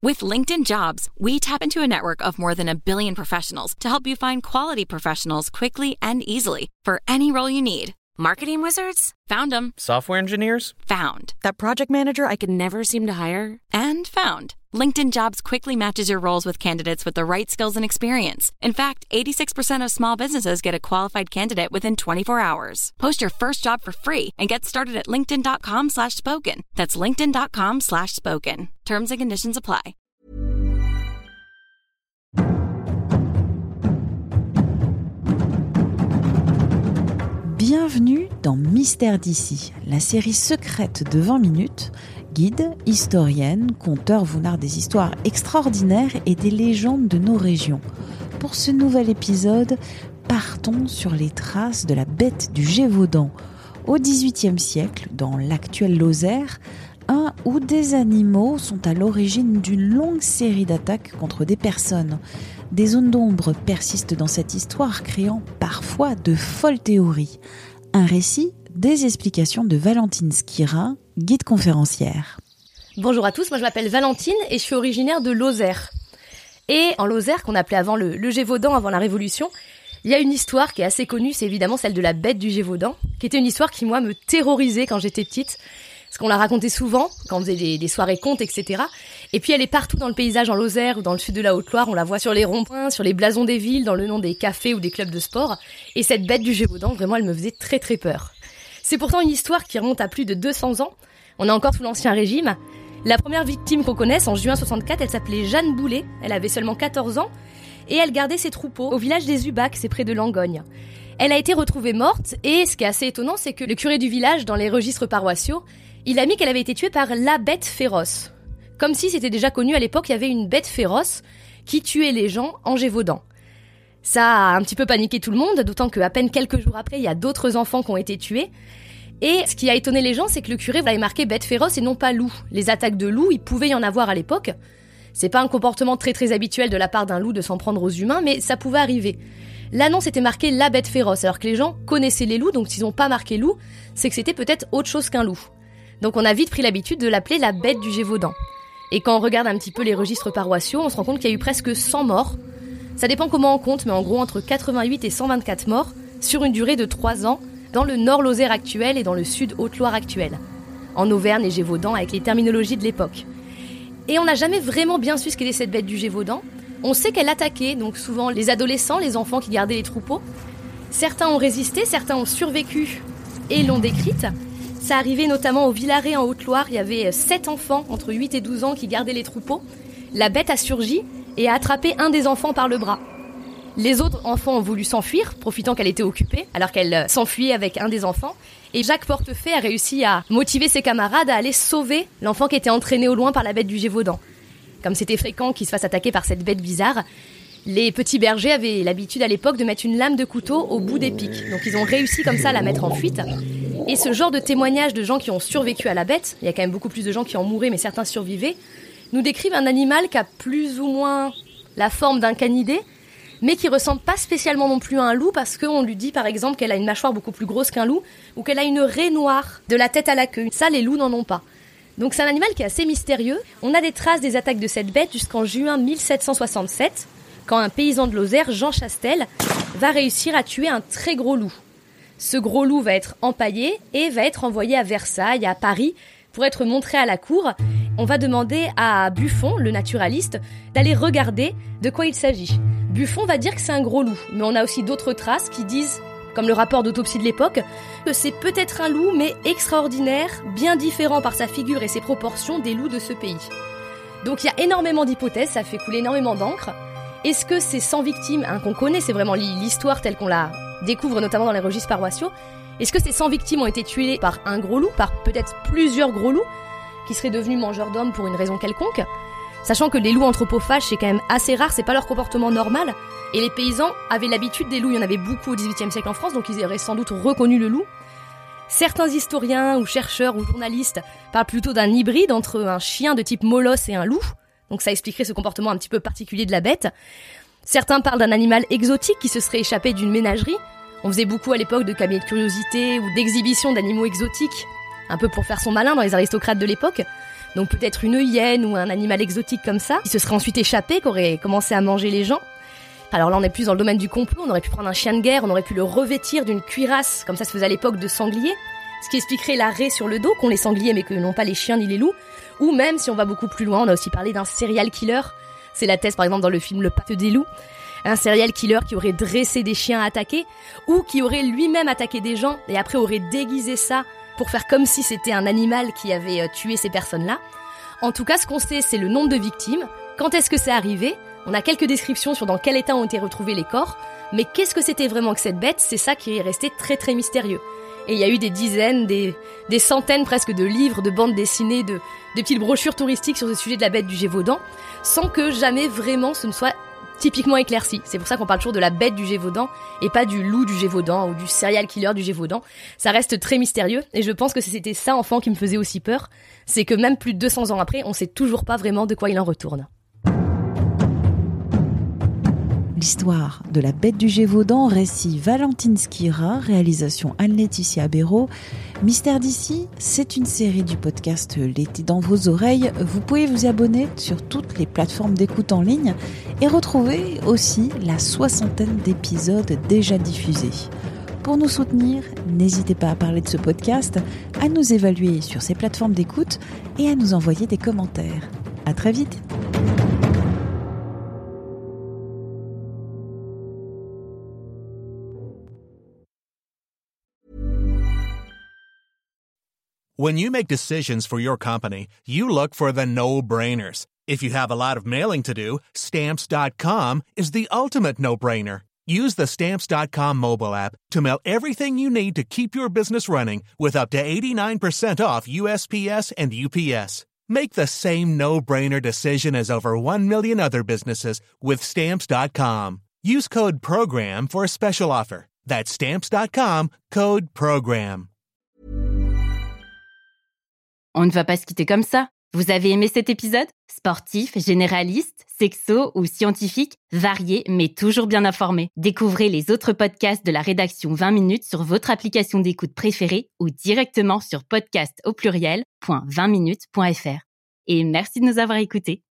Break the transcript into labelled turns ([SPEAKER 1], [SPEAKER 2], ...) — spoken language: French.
[SPEAKER 1] With LinkedIn Jobs, we tap into a network of more than 1 billion professionals to help you find quality professionals quickly and easily for any role you need. Marketing wizards? Found them.
[SPEAKER 2] Software engineers?
[SPEAKER 1] Found.
[SPEAKER 3] That project manager I could never seem to hire?
[SPEAKER 1] And found. LinkedIn Jobs quickly matches your roles with candidates with the right skills and experience. In fact, 86% of small businesses get a qualified candidate within 24 hours. Post your first job for free and get started at linkedin.com/spoken. That's linkedin.com/spoken. Terms and conditions apply.
[SPEAKER 4] Bienvenue dans Mystère d'ici, la série secrète de 20 minutes. Guide, historienne, conteur vous narre des histoires extraordinaires et des légendes de nos régions. Pour ce nouvel épisode, partons sur les traces de la bête du Gévaudan. Au XVIIIe siècle, dans l'actuelle Lozère, un ou des animaux sont à l'origine d'une longue série d'attaques contre des personnes. Des zones d'ombre persistent dans cette histoire, créant parfois de folles théories. Un récit, des explications de Valentine Skirin, guide conférencière.
[SPEAKER 5] Bonjour à tous, moi je m'appelle Valentine et je suis originaire de Lozère. Et en Lozère, qu'on appelait avant le Gévaudan, avant la Révolution, il y a une histoire qui est assez connue, c'est évidemment celle de la bête du Gévaudan, qui était une histoire qui, moi, me terrorisait quand j'étais petite. Parce qu'on la racontait souvent, quand on faisait des soirées contes, etc. Et puis elle est partout dans le paysage en Lozère ou dans le sud de la Haute-Loire. On la voit sur les ronds-points, sur les blasons des villes, dans le nom des cafés ou des clubs de sport. Et cette bête du Gévaudan, vraiment, elle me faisait très très peur. C'est pourtant une histoire qui remonte à plus de 200 ans. On est encore sous l'Ancien Régime. La première victime qu'on connaisse, en juin 64, elle s'appelait Jeanne Boulet. Elle avait seulement 14 ans. Et elle gardait ses troupeaux au village des Ubacs, c'est près de Langogne. Elle a été retrouvée morte. Et ce qui est assez étonnant, c'est que le curé du village, dans les registres paroissiaux, il a mis qu'elle avait été tuée par la bête féroce. Comme si c'était déjà connu à l'époque, il y avait une bête féroce qui tuait les gens en Gévaudan. Ça a un petit peu paniqué tout le monde, d'autant qu'à peine quelques jours après, il y a d'autres enfants qui ont été tués. Et ce qui a étonné les gens, c'est que le curé avait marqué bête féroce et non pas loup. Les attaques de loups, il pouvait y en avoir à l'époque. C'est pas un comportement très très habituel de la part d'un loup de s'en prendre aux humains, mais ça pouvait arriver. Là non, c'était marqué la bête féroce, alors que les gens connaissaient les loups, donc s'ils n'ont pas marqué loup, c'est que c'était peut-être autre chose qu'un loup. Donc on a vite pris l'habitude de l'appeler la bête du Gévaudan. Et quand on regarde un petit peu les registres paroissiaux, on se rend compte qu'il y a eu presque 100 morts. Ça dépend comment on compte, mais en gros entre 88 et 124 morts sur une durée de 3 ans dans le nord Lozère actuel et dans le sud Haute-Loire actuel. En Auvergne et Gévaudan avec les terminologies de l'époque. Et on n'a jamais vraiment bien su ce qu'était cette bête du Gévaudan. On sait qu'elle attaquait, donc souvent les adolescents, les enfants qui gardaient les troupeaux. Certains ont résisté, certains ont survécu et l'ont décrite. Ça arrivait notamment au Villaret en Haute-Loire, il y avait 7 enfants entre 8 et 12 ans qui gardaient les troupeaux. La bête a surgi et a attrapé un des enfants par le bras. Les autres enfants ont voulu s'enfuir, profitant qu'elle était occupée, alors qu'elle s'enfuyait avec un des enfants. Et Jacques Portefait a réussi à motiver ses camarades à aller sauver l'enfant qui était entraîné au loin par la bête du Gévaudan. Comme c'était fréquent qu'il se fasse attaquer par cette bête bizarre, les petits bergers avaient l'habitude à l'époque de mettre une lame de couteau au bout des pics. Donc ils ont réussi comme ça à la mettre en fuite. Et ce genre de témoignages de gens qui ont survécu à la bête, il y a quand même beaucoup plus de gens qui en mouraient mais certains survivaient, nous décrivent un animal qui a plus ou moins la forme d'un canidé, mais qui ressemble pas spécialement non plus à un loup parce qu'on lui dit par exemple qu'elle a une mâchoire beaucoup plus grosse qu'un loup ou qu'elle a une raie noire de la tête à la queue. Ça, les loups n'en ont pas. Donc c'est un animal qui est assez mystérieux. On a des traces des attaques de cette bête jusqu'en juin 1767, quand un paysan de Lozère, Jean Chastel, va réussir à tuer un très gros loup. Ce gros loup va être empaillé et va être envoyé à Versailles, à Paris, pour être montré à la cour. On va demander à Buffon, le naturaliste, d'aller regarder de quoi il s'agit. Buffon va dire que c'est un gros loup, mais on a aussi d'autres traces qui disent, comme le rapport d'autopsie de l'époque, que c'est peut-être un loup, mais extraordinaire, bien différent par sa figure et ses proportions des loups de ce pays. Donc il y a énormément d'hypothèses, ça fait couler énormément d'encre. Est-ce que ces 100 victimes, qu'on connaît, c'est vraiment l'histoire telle qu'on la découvre notamment dans les registres paroissiaux, est-ce que ces 100 victimes ont été tuées par un gros loup, par peut-être plusieurs gros loups, qui seraient devenus mangeurs d'hommes pour une raison quelconque ? Sachant que les loups anthropophages, c'est quand même assez rare, c'est pas leur comportement normal. Et les paysans avaient l'habitude des loups, il y en avait beaucoup au XVIIIe siècle en France, donc ils auraient sans doute reconnu le loup. Certains historiens ou chercheurs ou journalistes parlent plutôt d'un hybride entre un chien de type molosse et un loup. Donc ça expliquerait ce comportement un petit peu particulier de la bête. Certains parlent d'un animal exotique qui se serait échappé d'une ménagerie. On faisait beaucoup à l'époque de cabinets de curiosité ou d'exhibitions d'animaux exotiques, un peu pour faire son malin dans les aristocrates de l'époque. Donc peut-être une hyène ou un animal exotique comme ça, qui se serait ensuite échappé, qui aurait commencé à manger les gens. Alors là, on est plus dans le domaine du complot, on aurait pu prendre un chien de guerre, on aurait pu le revêtir d'une cuirasse, comme ça se faisait à l'époque, de sanglier, ce qui expliquerait la raie sur le dos, qu'ont les sangliers mais que n'ont pas les chiens ni les loups. Ou même, si on va beaucoup plus loin, on a aussi parlé d'un serial killer. C'est la thèse par exemple dans le film Le Pacte des loups. Un serial killer qui aurait dressé des chiens à attaquer, ou qui aurait lui-même attaqué des gens, et après aurait déguisé ça pour faire comme si c'était un animal qui avait tué ces personnes-là. En tout cas, ce qu'on sait, c'est le nombre de victimes, quand est-ce que c'est arrivé. On a quelques descriptions sur dans quel état ont été retrouvés les corps, mais qu'est-ce que c'était vraiment que cette bête, c'est ça qui est resté très très mystérieux. Et il y a eu des dizaines, des centaines presque de livres, de bandes dessinées, de petites brochures touristiques sur ce sujet de la bête du Gévaudan, sans que jamais vraiment ce ne soit typiquement éclairci. C'est pour ça qu'on parle toujours de la bête du Gévaudan et pas du loup du Gévaudan ou du serial killer du Gévaudan. Ça reste très mystérieux et je pense que c'était ça, enfant, qui me faisait aussi peur. C'est que même plus de 200 ans après, on sait toujours pas vraiment de quoi il en retourne.
[SPEAKER 4] L'histoire de la bête du Gévaudan, récit Valentine Skira, réalisation Anne-Laetitia Béraud. Mystère d'ici, c'est une série du podcast L'été dans vos oreilles. Vous pouvez vous abonner sur toutes les plateformes d'écoute en ligne et retrouver aussi la 60aine d'épisodes déjà diffusés. Pour nous soutenir, n'hésitez pas à parler de ce podcast, à nous évaluer sur ces plateformes d'écoute et à nous envoyer des commentaires. À très vite!
[SPEAKER 2] When you make decisions for your company, you look for the no-brainers. If you have a lot of mailing to do, Stamps.com is the ultimate no-brainer. Use the Stamps.com mobile app to mail everything you need to keep your business running with up to 89% off USPS and UPS. Make the same no-brainer decision as over 1 million other businesses with Stamps.com. Use code PROGRAM for a special offer. That's Stamps.com, code PROGRAM.
[SPEAKER 6] On ne va pas se quitter comme ça. Vous avez aimé cet épisode ? Sportif, généraliste, sexo ou scientifique, varié mais toujours bien informé. Découvrez les autres podcasts de la rédaction 20 minutes sur votre application d'écoute préférée ou directement sur podcast@20minutes.fr. Et merci de nous avoir écoutés.